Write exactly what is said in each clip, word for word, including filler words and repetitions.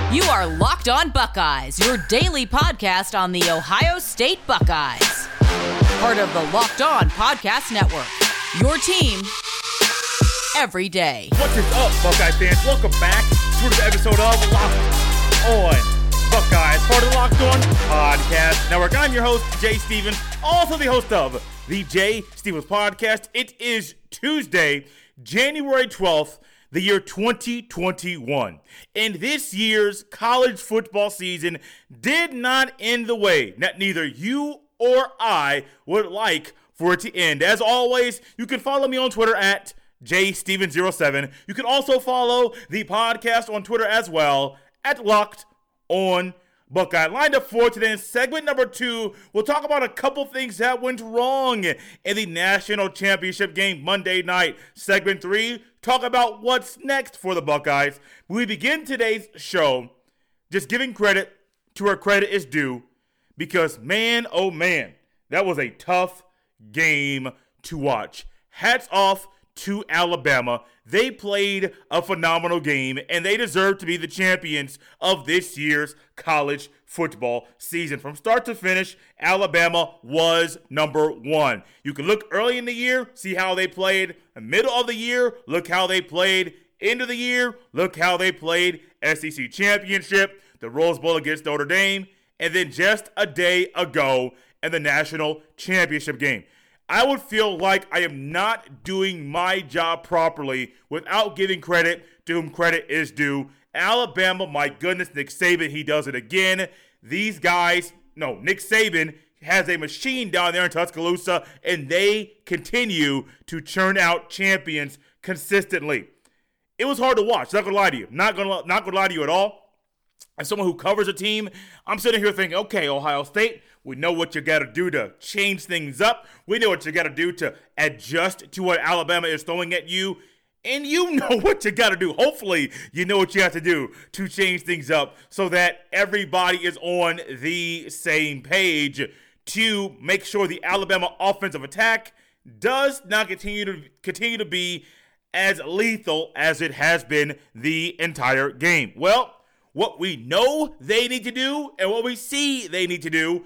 You are Locked On Buckeyes, your daily podcast on the Ohio State Buckeyes. Part of the Locked On Podcast Network, your team every day. What is up, Buckeye fans? Welcome back to another episode of Locked On Buckeyes, part of the Locked On Podcast Network. I'm your host, Jay Stevens, also the host of the Jay Stevens Podcast. It is Tuesday, January twelfth, the year twenty twenty-one. And this year's college football season did not end the way that neither you or I would like for it to end. As always, you can follow me on Twitter at J Steven zero seven. You can also follow the podcast on Twitter as well at Locked On Buckeye. Lined up for today in segment number two, we'll talk about a couple things that went wrong in the national championship game Monday night. Segment three, talk about what's next for the Buckeyes. We begin today's show just giving credit to where credit is due, because man, oh man, that was a tough game to watch. Hats off to Alabama. They played a phenomenal game, and they deserve to be the champions of this year's college football season. From start to finish, Alabama was number one. You can look early in the year, see how they played. Middle of the year, look how they played. End of the year, look how they played. S E C Championship, the Rose Bowl against Notre Dame, and then just a day ago in the national championship game. I would feel like I am not doing my job properly without giving credit to whom credit is due. Alabama, my goodness, Nick Saban, he does it again. These guys, no, Nick Saban has a machine down there in Tuscaloosa, and they continue to churn out champions consistently. It was hard to watch, not gonna lie to you. Not gonna, not gonna lie to you at all. As someone who covers a team, I'm sitting here thinking, okay, Ohio State, we know what you got to do to change things up. We know what you got to do to adjust to what Alabama is throwing at you. And you know what you got to do. Hopefully, you know what you have to do to change things up so that everybody is on the same page to make sure the Alabama offensive attack does not continue to continue to be as lethal as it has been the entire game. Well, what we know they need to do and what we see they need to do,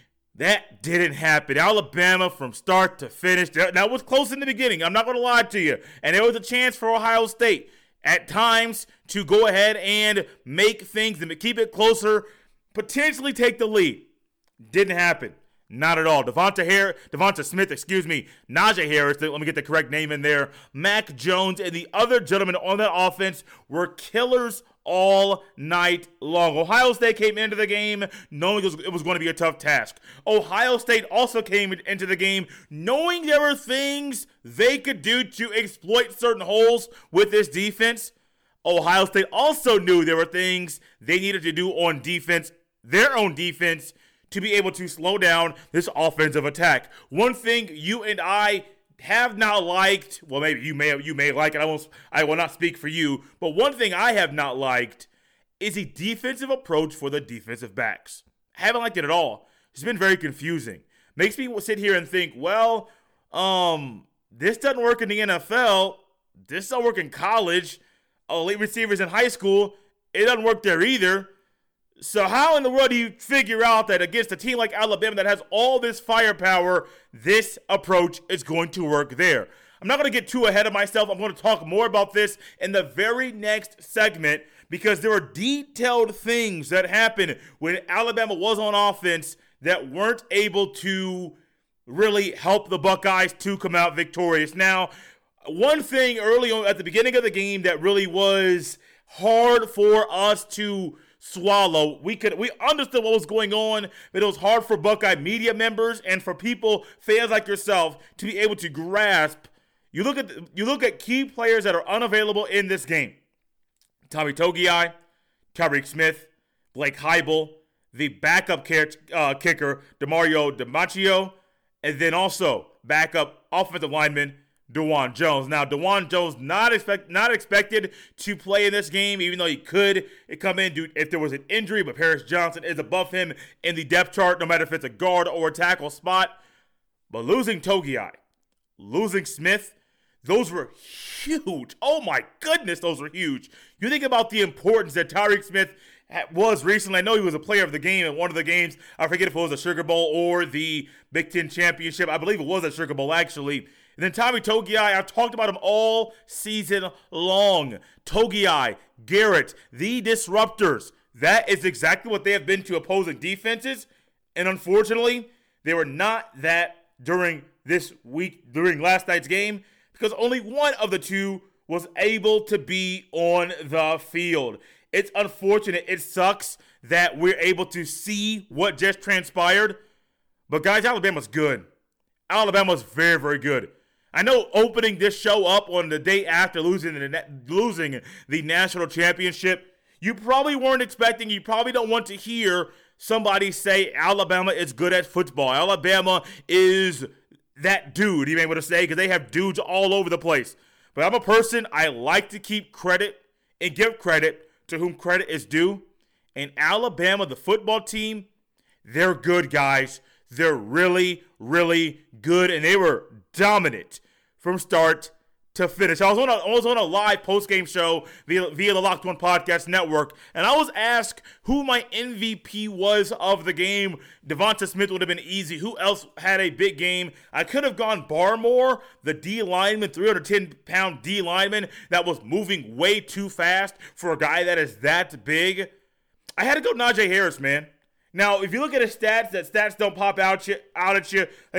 that didn't happen. Alabama, from start to finish, that was close in the beginning. I'm not going to lie to you. And there was a chance for Ohio State at times to go ahead and make things and keep it closer, potentially take the lead. Didn't happen. Not at all. Devonta Harris, Devonta Smith, excuse me, Najee Harris, let me get the correct name in there, Mac Jones, and the other gentlemen on that offense were killers all night long. Ohio State came into the game knowing it was, it was going to be a tough task. Ohio State also came into the game knowing there were things they could do to exploit certain holes with this defense. Ohio State also knew there were things they needed to do on defense, their own defense, to be able to slow down this offensive attack. One thing you and I have not liked, well, maybe you may you may like it, I won't I will not speak for you, but one thing I have not liked is the defensive approach for the defensive backs. I haven't liked it at all. It's been very confusing. Makes me sit here and think, well, um, this doesn't work in the N F L. This doesn't work in college. Elite receivers in high school, it doesn't work there either. So how in the world do you figure out that against a team like Alabama that has all this firepower, this approach is going to work there? I'm not going to get too ahead of myself. I'm going to talk more about this in the very next segment because there are detailed things that happened when Alabama was on offense that weren't able to really help the Buckeyes to come out victorious. Now, one thing early on at the beginning of the game that really was hard for us to swallow. We could we understood what was going on, but it was hard for Buckeye media members and for people, fans like yourself, to be able to grasp. You look at you look at key players that are unavailable in this game. Tommy Togiai, Tyreek Smith, Blake Heibel, the backup uh, kicker, DeMario DiMacchio, and then also backup offensive lineman DeJuan Jones. Now, DeJuan Jones not expect not expected to play in this game, even though he could come in due, if there was an injury, but Paris Johnson is above him in the depth chart, no matter if it's a guard or a tackle spot. But losing Togiai, losing Smith, those were huge. Oh my goodness, those were huge. You think about the importance that Tyreke Smith was recently. I know he was a player of the game in one of the games. I forget if it was the Sugar Bowl or the Big Ten Championship. I believe it was a Sugar Bowl, actually. And then Tommy Togiai, I've talked about him all season long. Togiai, Garrett, the disruptors. That is exactly what they have been to opposing defenses. And unfortunately, they were not that during this week, during last night's game, because only one of the two was able to be on the field. It's unfortunate. It sucks that we're able to see what just transpired. But guys, Alabama's good. Alabama's very, very good. I know opening this show up on the day after losing the, losing the national championship, you probably weren't expecting, you probably don't want to hear somebody say Alabama is good at football. Alabama is that dude, you may want to say, because they have dudes all over the place. But I'm a person, I like to keep credit and give credit to whom credit is due. And Alabama, the football team, they're good, guys. They're really, really good, and they were dominant from start to finish. I was on a, I was on a live post-game show via, via the Locked On Podcast Network, and I was asked who my M V P was of the game. Devonta Smith would have been easy. Who else had a big game? I could have gone Barmore, the D lineman, three hundred ten pound D lineman that was moving way too fast for a guy that is that big. I had to go Najee Harris, man. Now, if you look at his stats, that stats don't pop out, you, out at you.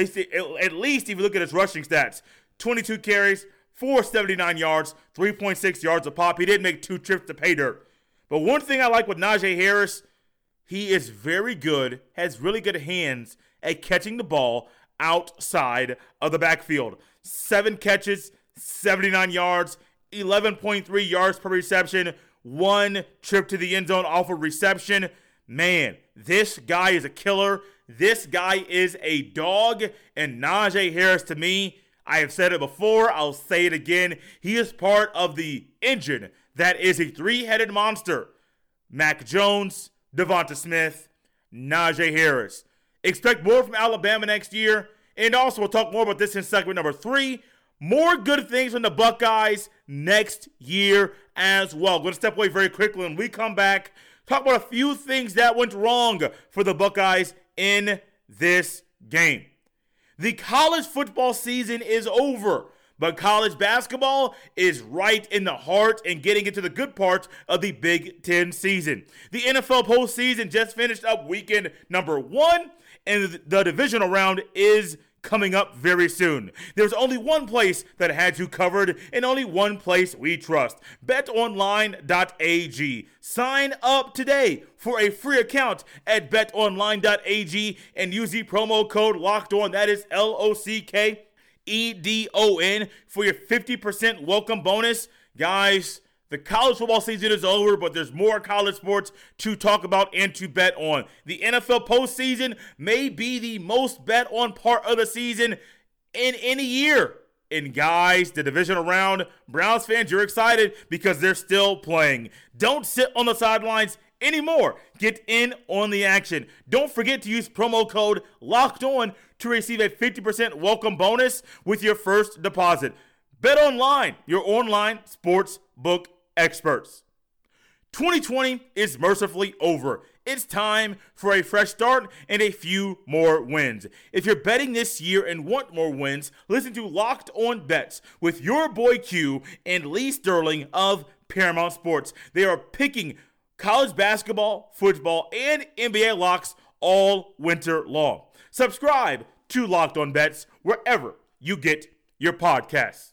At least if you look at his rushing stats, twenty-two carries, four seventy-nine yards, three point six yards a pop. He did make two trips to pay dirt. But one thing I like with Najee Harris, he is very good, has really good hands at catching the ball outside of the backfield. Seven catches, seventy-nine yards, eleven point three yards per reception, one trip to the end zone off a reception. Man, this guy is a killer. This guy is a dog. And Najee Harris, to me, I have said it before, I'll say it again. He is part of the engine that is a three-headed monster. Mac Jones, Devonta Smith, Najee Harris. Expect more from Alabama next year. And also, we'll talk more about this in segment number three. More good things from the Buckeyes next year as well. I'm going to step away very quickly when we come back. Talk about a few things that went wrong for the Buckeyes in this game. The college football season is over, but college basketball is right in the heart and getting into the good part of the Big Ten season. The N F L postseason just finished up weekend number one, and the divisional round is coming up very soon. There's only one place that had you covered and only one place we trust. bet online dot a g. Sign up today for a free account at bet online dot a g and use the promo code LOCKEDON. That is L O C K E D O N for your fifty percent welcome bonus. Guys, the college football season is over, but there's more college sports to talk about and to bet on. The N F L postseason may be the most bet on part of the season in any year. And guys, the divisional round, Browns fans, you're excited because they're still playing. Don't sit on the sidelines anymore. Get in on the action. Don't forget to use promo code LOCKEDON to receive a fifty percent welcome bonus with your first deposit. BetOnline, your online sports book experts. twenty twenty is mercifully over. It's time for a fresh start and a few more wins. If you're betting this year and want more wins, listen to Locked On Bets with your boy Q and Lee Sterling of Paramount Sports. They are picking college basketball, football, and N B A locks all winter long. Subscribe to Locked On Bets wherever you get your podcasts.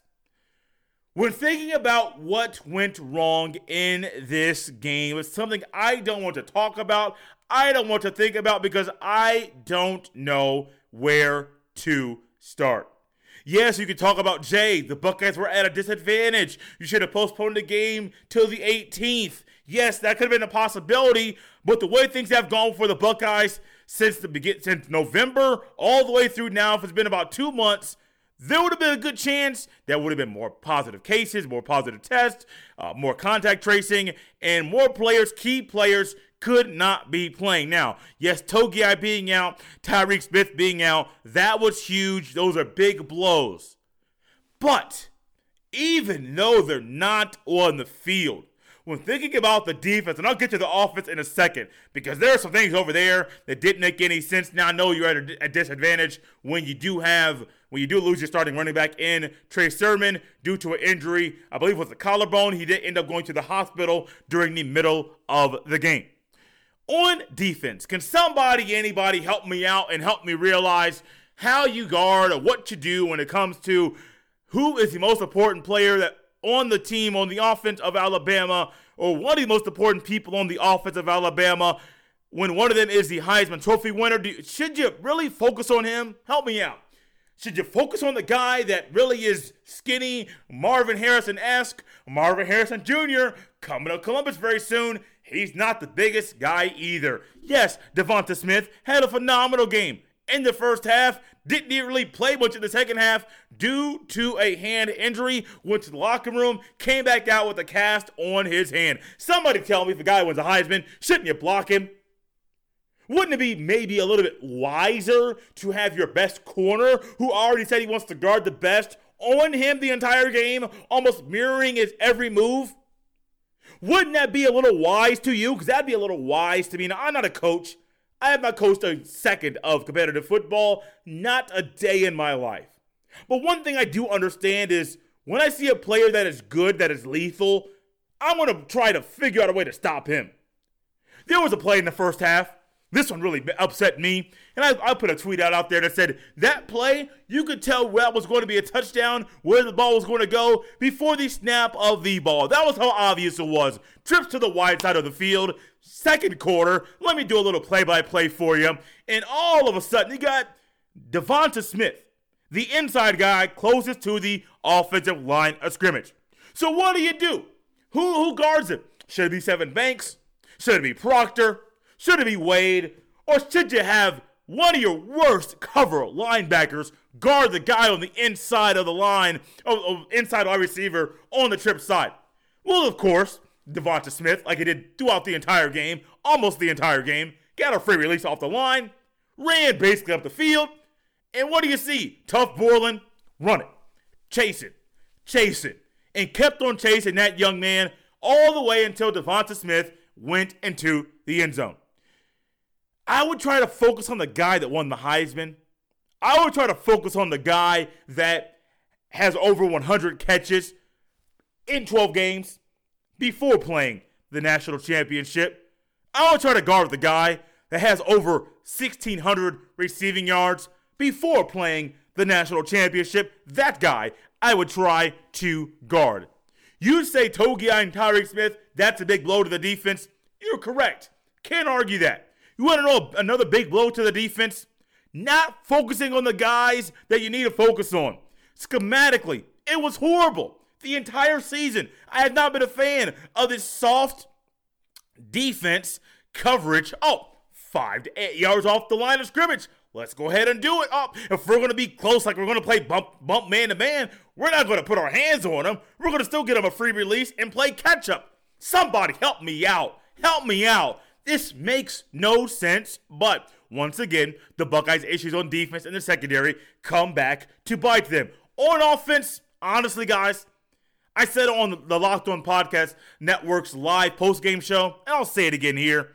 When thinking about what went wrong in this game, it's something I don't want to talk about. I don't want to think about because I don't know where to start. Yes, you can talk about Jay. The Buckeyes were at a disadvantage. You should have postponed the game till the eighteenth. Yes, that could have been a possibility, but the way things have gone for the Buckeyes since the begin since November all the way through now, if it's been about two months, there would have been a good chance there would have been more positive cases, more positive tests, uh, more contact tracing, and more players, key players, could not be playing. Now, yes, Togiai being out, Tyreke Smith being out, that was huge. Those are big blows. But even though they're not on the field. When thinking about the defense, and I'll get to the offense in a second, because there are some things over there that didn't make any sense. Now I know you're at a, a disadvantage when you do have, when you do lose your starting running back in Trey Sermon due to an injury. I believe it was a collarbone. He did end up going to the hospital during the middle of the game. On defense, can somebody, anybody help me out and help me realize how you guard or what you do when it comes to who is the most important player that on the team, on the offense of Alabama, or one of the most important people on the offense of Alabama, when one of them is the Heisman Trophy winner? Do, should you really focus on him? Help me out. Should you focus on the guy that really is skinny, Marvin Harrison-esque, Marvin Harrison Junior, coming to Columbus very soon? He's not the biggest guy either. Yes, Devonta Smith had a phenomenal game in the first half. Didn't even really play much in the second half due to a hand injury. Went to the locker room, came back out with a cast on his hand. Somebody tell me, if a guy wins a Heisman, shouldn't you block him? Wouldn't it be maybe a little bit wiser to have your best corner, who already said he wants to guard the best, on him the entire game, almost mirroring his every move? Wouldn't that be a little wise to you? Because that'd be a little wise to me. Now, I'm not a coach. I have not coached a second of competitive football, not a day in my life. But one thing I do understand is when I see a player that is good, that is lethal, I'm going to try to figure out a way to stop him. There was a play in the first half. This one really upset me. And I, I put a tweet out, out there that said, that play, you could tell where it was going to be a touchdown, where the ball was going to go before the snap of the ball. That was how obvious it was. Trips to the wide side of the field. Second quarter, let me do a little play-by-play for you. And all of a sudden, you got Devonta Smith, the inside guy, closest to the offensive line of scrimmage. So what do you do? Who, who guards him? Should it be Sevyn Banks? Should it be Proctor? Should it be Wade? Or should you have one of your worst cover linebackers guard the guy on the inside of the line, oh, inside wide receiver on the trip side? Well, of course, Devonta Smith, like he did throughout the entire game, almost the entire game, got a free release off the line, ran basically up the field, and what do you see? Tuf Borland, run it, chase it, chase it, and kept on chasing that young man all the way until Devonta Smith went into the end zone. I would try to focus on the guy that won the Heisman. I would try to focus on the guy that has over one hundred catches in twelve games before playing the national championship. I would try to guard the guy that has over sixteen hundred receiving yards before playing the national championship. That guy I would try to guard. You'd say Togiai and Tyreke Smith, that's a big blow to the defense. You're correct. Can't argue that. You want to know another big blow to the defense? Not focusing on the guys that you need to focus on. Schematically, it was horrible. The entire season, I have not been a fan of this soft defense coverage. Oh, five to eight yards off the line of scrimmage. Let's go ahead and do it. Oh, if we're going to be close, like we're going to play bump, bump man to man, we're not going to put our hands on them. We're going to still get them a free release and play catch up. Somebody help me out. Help me out. This makes no sense, but once again, the Buckeyes' issues on defense and the secondary come back to bite them. On offense, honestly, guys, I said on the Locked On Podcast Network's live post-game show, and I'll say it again here,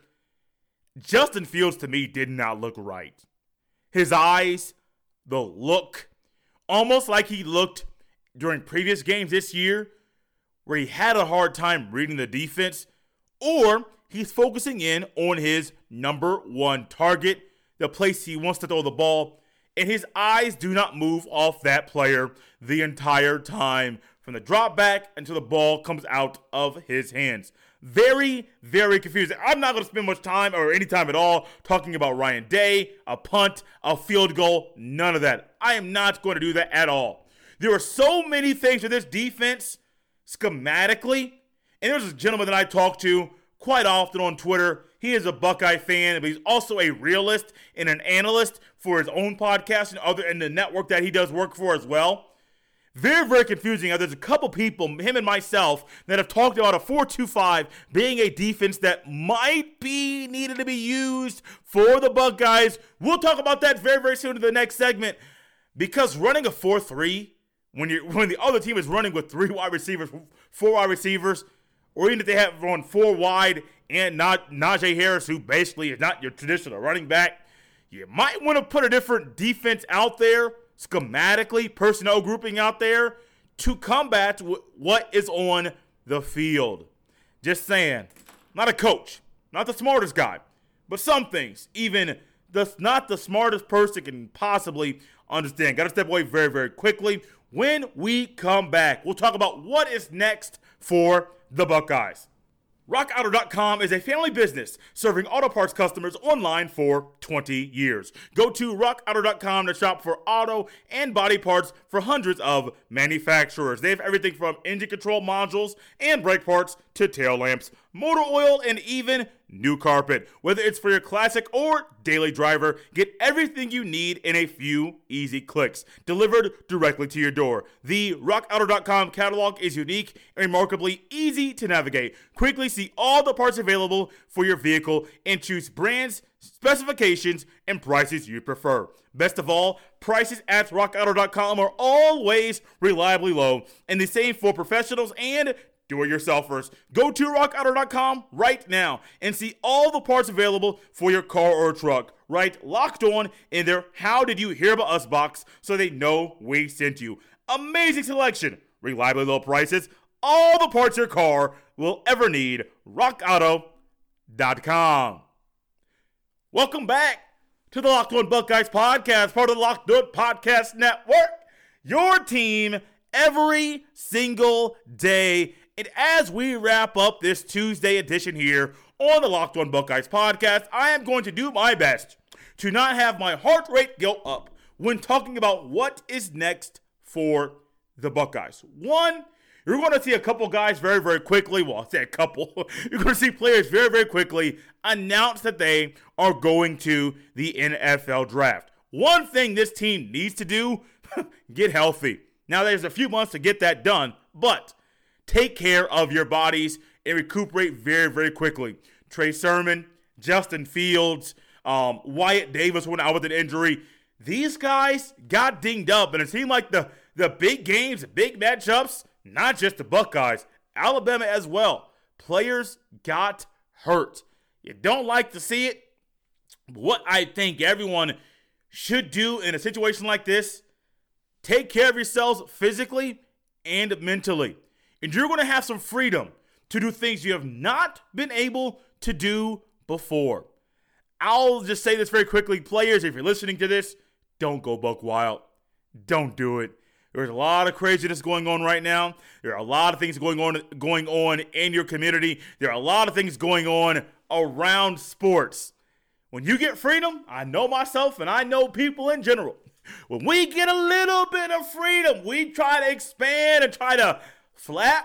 Justin Fields to me did not look right. His eyes, the look, almost like he looked during previous games this year where he had a hard time reading the defense, or he's focusing in on his number one target, the place he wants to throw the ball, and his eyes do not move off that player the entire time from the drop back until the ball comes out of his hands. Very, very confusing. I'm not going to spend much time or any time at all talking about Ryan Day, a punt, a field goal, none of that. I am not going to do that at all. There are so many things with this defense schematically, and there's a gentleman that I talk to quite often on Twitter. He is a Buckeye fan, but he's also a realist and an analyst for his own podcast and other and the network that he does work for as well. Very, very confusing. There's a couple people, him and myself, that have talked about a four two five being a defense that might be needed to be used for the Buckeyes. We'll talk about that very, very soon in the next segment, because running a four three when you when the other team is running with three wide receivers, four wide receivers, or even if they have run four wide and not Najee Harris, who basically is not your traditional running back, you might want to put a different defense out there, schematically, personnel grouping out there, to combat what is on the field. Just saying. Not a coach, not the smartest guy, but some things, even the not the smartest person can possibly understand. Got to step away very, very quickly. When we come back, we'll talk about what is next for the Buckeyes. rock auto dot com is a family business serving auto parts customers online for twenty years. Go to rock auto dot com to shop for auto and body parts for hundreds of manufacturers. They have everything from engine control modules and brake parts to tail lamps, motor oil, and even new carpet. Whether it's for your classic or daily driver, get everything you need in a few easy clicks, delivered directly to your door. The rock auto dot com catalog is unique and remarkably easy to navigate. Quickly see all the parts available for your vehicle and choose brands, specifications, and prices you prefer. Best of all, prices at rock auto dot com are always reliably low, and the same for professionals and do-it-yourselfers. Go to rock auto dot com right now and see all the parts available for your car or truck. Write Locked On in their How Did You Hear About Us box so they know we sent you. Amazing selection, reliably low prices, all the parts your car will ever need. rock auto dot com. Welcome back to the Locked On Buckeyes podcast, part of the Locked On Podcast Network. Your team every single day. And as we wrap up this Tuesday edition here on the Locked On Buckeyes podcast, I am going to do my best to not have my heart rate go up when talking about what is next for the Buckeyes. One, you're going to see a couple guys very, very quickly, well, I say a couple, you're going to see players very, very quickly announce that they are going to the N F L draft. One thing this team needs to do, get healthy. Now, there's a few months to get that done, but take care of your bodies and recuperate very, very quickly. Trey Sermon, Justin Fields, um, Wyatt Davis went out with an injury. These guys got dinged up, and it seemed like the, the big games, the big matchups, not just the Buckeyes, Alabama as well. Players got hurt. You don't like to see it. What I think everyone should do in a situation like this, take care of yourselves physically and mentally. And you're going to have some freedom to do things you have not been able to do before. I'll just say this very quickly. Players, if you're listening to this, don't go buck wild. Don't do it. There's a lot of craziness going on right now. There are a lot of things going on going on in your community. There are a lot of things going on around sports. When you get freedom, I know myself and I know people in general. When we get a little bit of freedom, we try to expand and try to flap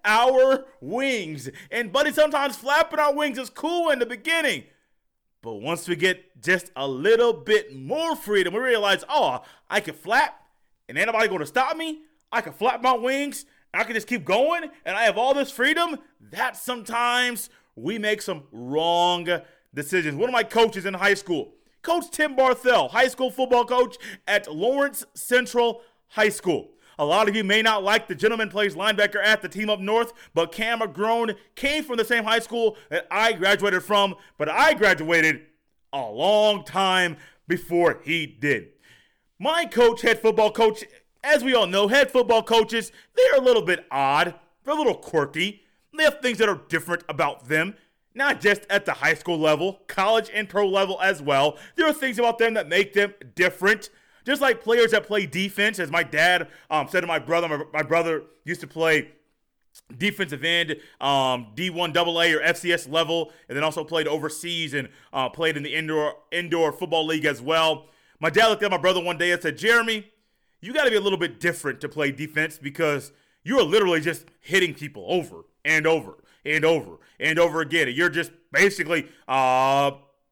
our wings. And buddy, sometimes flapping our wings is cool in the beginning. But once we get just a little bit more freedom, we realize, oh, I can flap and ain't nobody going to stop me. I can flap my wings. I can just keep going and I have all this freedom. That sometimes we make some wrong decisions. One of my coaches in high school, Coach Tim Barthel, high school football coach at Lawrence Central High School. A lot of you may not like the gentleman plays linebacker at the team up north, but Cam McGrone came from the same high school that I graduated from, but I graduated a long time before he did. My coach, head football coach, as we all know, head football coaches, they're a little bit odd. They're a little quirky. They have things that are different about them, not just at the high school level, college and pro level as well. There are things about them that make them different. Just like players that play defense, as my dad um, said to my brother, my, my brother used to play defensive end, um, D one double A or F C S level, and then also played overseas and uh, played in the indoor indoor football league as well. My dad looked at my brother one day and said, Jeremy, you got to be a little bit different to play defense because you are literally just hitting people over and over and over and over again. And you're just basically uh,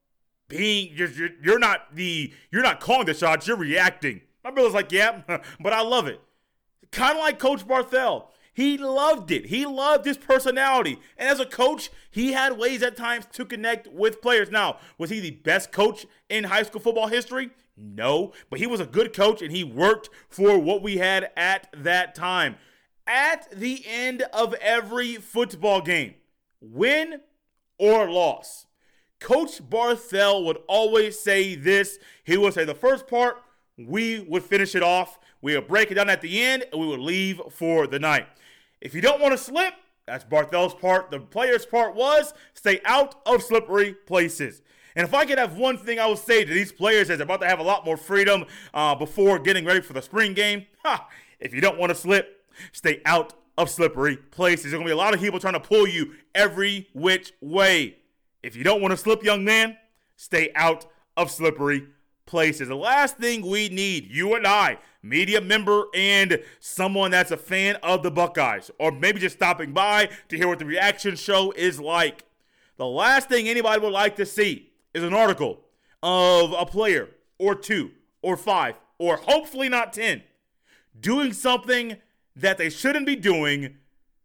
being you're, you're you're not the you're not calling the shots. You're reacting. My brother's like, yeah, but I love it. Kind of like Coach Barthel. He loved it. He loved his personality. And as a coach, he had ways at times to connect with players. Now, was he the best coach in high school football history? No, but he was a good coach and he worked for what we had at that time. At the end of every football game, win or loss, Coach Barthel would always say this. He would say the first part, we would finish it off. We would break it down at the end, and we would leave for the night. If you don't want to slip, that's Barthel's part. The player's part was stay out of slippery places. And if I could have one thing I would say to these players as they're about to have a lot more freedom uh, before getting ready for the spring game, ha, if you don't want to slip, stay out of slippery places. There's going to be a lot of people trying to pull you every which way. If you don't want to slip, young man, stay out of slippery places. The last thing we need, you and I, media member and someone that's a fan of the Buckeyes, or maybe just stopping by to hear what the reaction show is like. The last thing anybody would like to see is an article of a player or two or five or hopefully not ten doing something that they shouldn't be doing,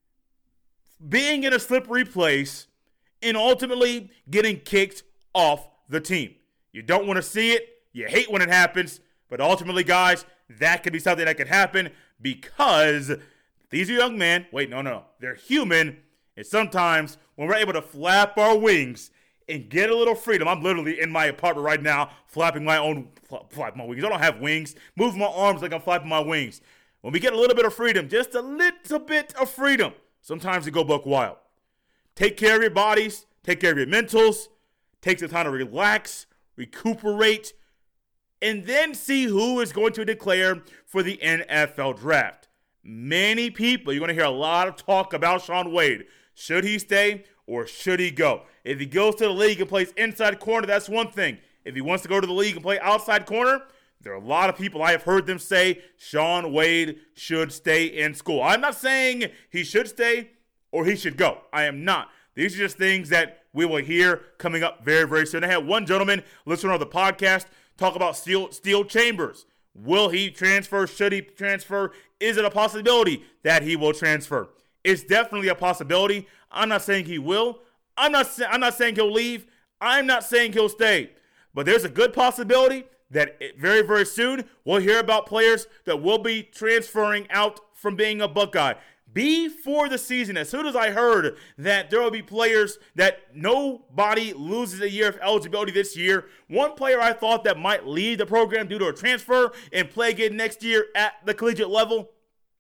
being in a slippery place, and ultimately getting kicked off the team. You don't want to see it. You hate when it happens. But ultimately, guys, that could be something that could happen because these are young men. Wait, no, no. They're human. And sometimes when we're able to flap our wings and get a little freedom, I'm literally in my apartment right now flapping my own, flap my wings. I don't have wings. Move my arms like I'm flapping my wings. When we get a little bit of freedom, just a little bit of freedom, sometimes we go buck wild. Take care of your bodies. Take care of your mentals. Take the time to relax, recuperate, and then see who is going to declare for the N F L draft. Many people, you're going to hear a lot of talk about Shaun Wade. Should he stay or should he go? If he goes to the league and plays inside corner, that's one thing. If he wants to go to the league and play outside corner, there are a lot of people I have heard them say Shaun Wade should stay in school. I'm not saying he should stay or he should go. I am not. These are just things that we will hear coming up very, very soon. I had one gentleman, listener of the podcast, talk about Steel, Steel Chambers. Will he transfer? Should he transfer? Is it a possibility that he will transfer? It's definitely a possibility. I'm not saying he will. I'm not, sa- I'm not saying he'll leave. I'm not saying he'll stay. But there's a good possibility that it, very, very soon we'll hear about players that will be transferring out from being a Buckeye. Before the season, as soon as I heard that there will be players that nobody loses a year of eligibility this year, one player I thought that might leave the program due to a transfer and play again next year at the collegiate level.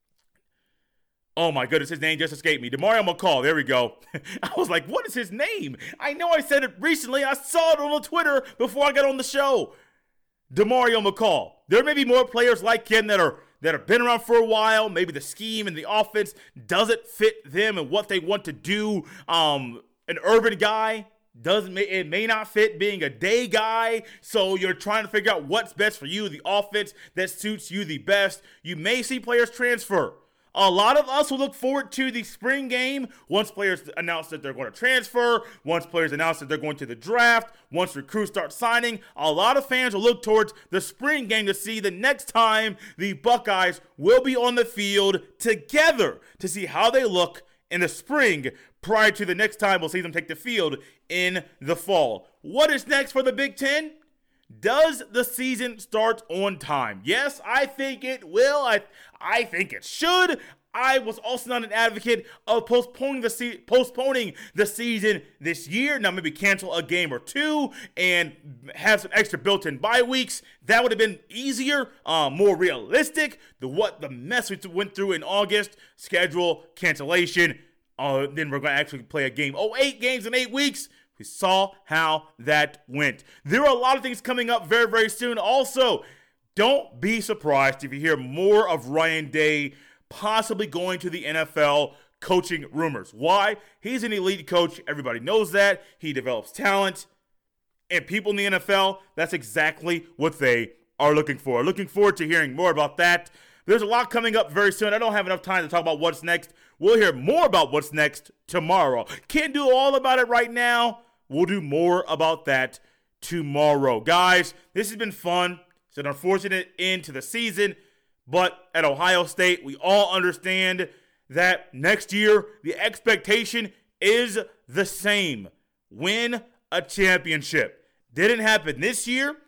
Oh my goodness, his name just escaped me. Demario McCall, there we go. I was like, what is his name? I know I said it recently. I saw it on the Twitter before I got on the show. Demario McCall. There may be more players like him that are that have been around for a while. Maybe the scheme and the offense doesn't fit them and what they want to do. Um, an urban guy doesn't. It may not fit being a day guy. So you're trying to figure out what's best for you, the offense that suits you the best. You may see players transfer. A lot of us will look forward to the spring game once players announce that they're going to transfer, once players announce that they're going to the draft, once recruits start signing. A lot of fans will look towards the spring game to see the next time the Buckeyes will be on the field together to see how they look in the spring prior to the next time we'll see them take the field in the fall. What is next for the Big Ten? Does the season start on time? Yes, I think it will. I I think it should. I was also not an advocate of postponing the se- postponing the season this year. Now maybe cancel a game or two and have some extra built-in bye weeks. That would have been easier, uh, more realistic. The what the mess we went through in August, schedule cancellation. Uh, then we're going to actually play a game. Oh, eight games in eight weeks. We saw how that went. There are a lot of things coming up very, very soon. Also, don't be surprised if you hear more of Ryan Day possibly going to the N F L coaching rumors. Why? He's an elite coach. Everybody knows that. He develops talent. And people in the N F L, that's exactly what they are looking for. Looking forward to hearing more about that. There's a lot coming up very soon. I don't have enough time to talk about what's next. We'll hear more about what's next tomorrow. Can't do all about it right now. We'll do more about that tomorrow. Guys, this has been fun. It's an unfortunate end to the season, but at Ohio State, we all understand that next year, the expectation is the same. Win a championship. Didn't happen this year.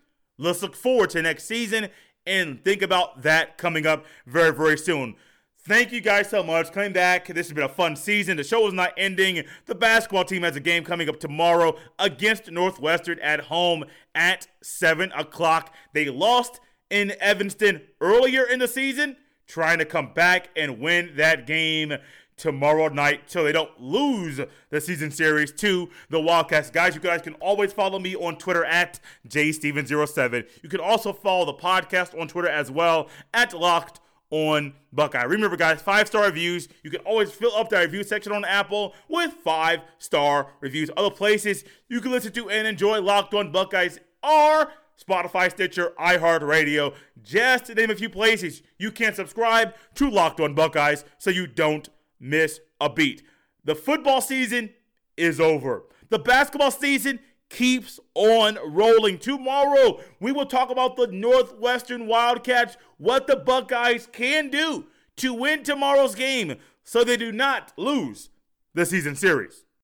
let's look forward to next season and think about that coming up very, very soon. Thank you guys so much. Coming back. This has been a fun season. The show is not ending. The basketball team has a game coming up tomorrow against Northwestern at home at seven o'clock. They lost in Evanston earlier in the season, trying to come back and win that game tomorrow night so they don't lose the season series to the Wildcats. Guys, you guys can always follow me on Twitter at J Steven zero seven. You can also follow the podcast on Twitter as well at Locked on Buckeye. Remember, guys, five-star reviews. You can always fill up the review section on Apple with five-star reviews. Other places you can listen to and enjoy Locked on Buckeyes are Spotify, Stitcher, iHeartRadio, just to name a few places you can subscribe to Locked on Buckeyes so you don't miss a beat. The football season is over. The basketball season keeps on rolling. Tomorrow, we will talk about the Northwestern Wildcats, what the Buckeyes can do to win tomorrow's game so they do not lose the season series.